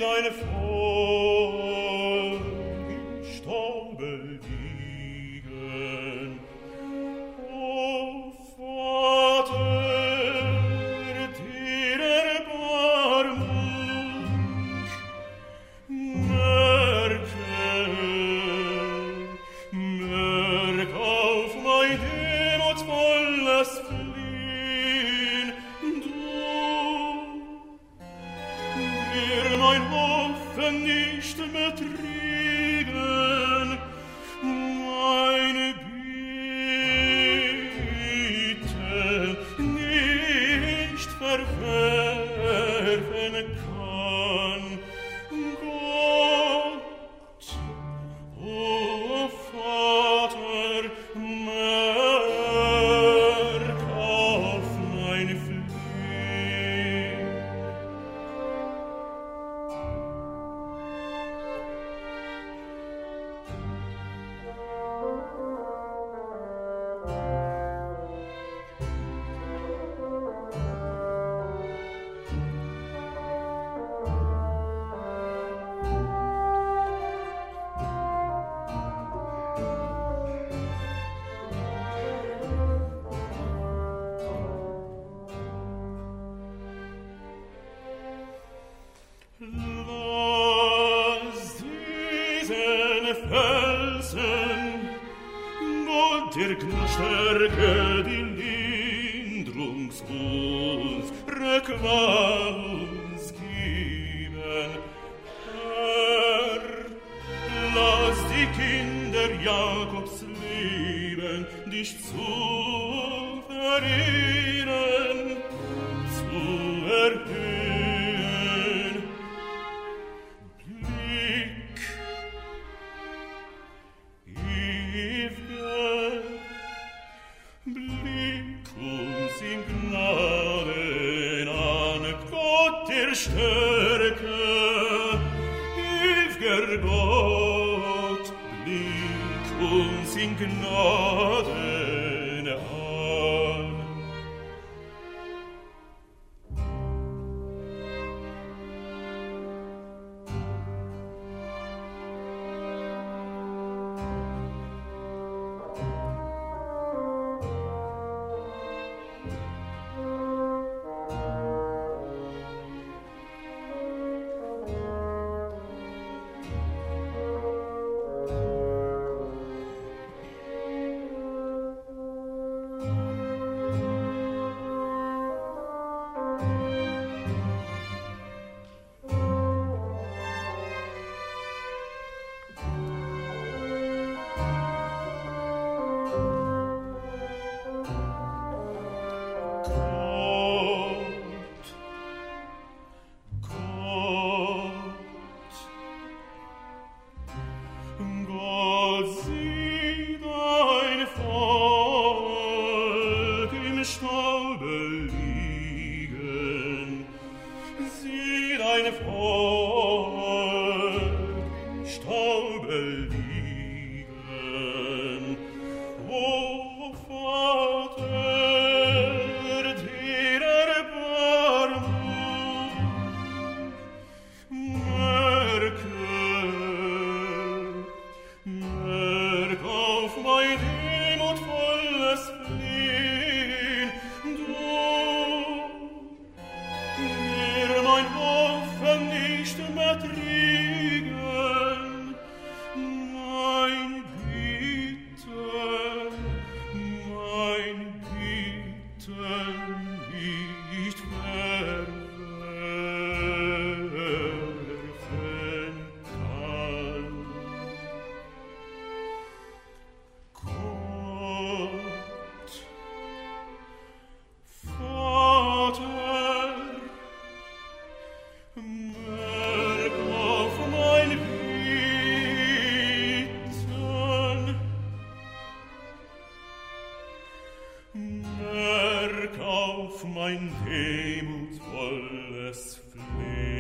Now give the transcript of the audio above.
dein Volk im Staube liegen. O Vater, dir Erbarmung, merk auf mein demutsvolles Flehen, du, mein Hoffen nicht mehr triegen, meine Bitte nicht verwerfen kann. Gott, o Vater, merk auf mein Flehen. Lass diesen Felsen, Gott der Stärke, die Lindrungs uns geben. Herr, lass die Kinder Jakobs leben, dich zu verehren, zu erhöhen. Blick, ew'ger Blick uns in Gnaden an, Gott der Stärke, ew'ger Gott, blick uns in Gnaden an. Gott, sieh dein Volk im Staube liegen, sieh dein Volk im Staube liegen. O Vater, dir Erbarmung, merk auf mein demutvolles Flehen, du, mir mein Hoffen nicht mehr triegen, mein Bitten nicht verwerfen kann. Gott, Vater, merk auf mein Bitten, merk auf mein demutvolles Flehen.